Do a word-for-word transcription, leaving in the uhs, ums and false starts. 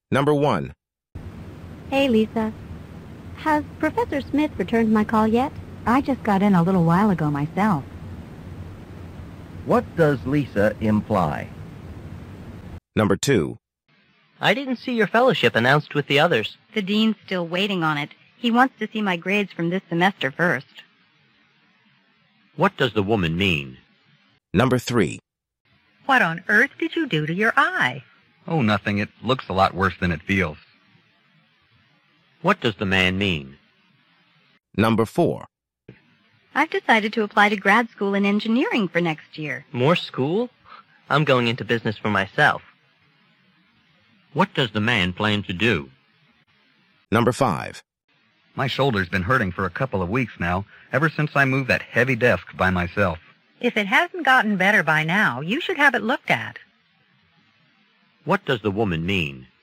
Number one. Hey, Lisa. Has Professor Smith returned my call yet? I just got in a little while ago myself. What does Lisa imply? Number two. I didn't see your fellowship announced with the others. The dean's still waiting on it. He wants to see my grades from this semester first. What does the woman mean? Number three. What on earth did you do to your eye? Oh, nothing. It looks a lot worse than it feels. What does the man mean? Number four. I've decided to apply to grad school in engineering for next year. More school? I'm going into business for myself. What does the man plan to do? Number five. My shoulder's been hurting for a couple of weeks now, ever since I moved that heavy desk by myself. If it hasn't gotten better by now, you should have it looked at. What does the woman mean?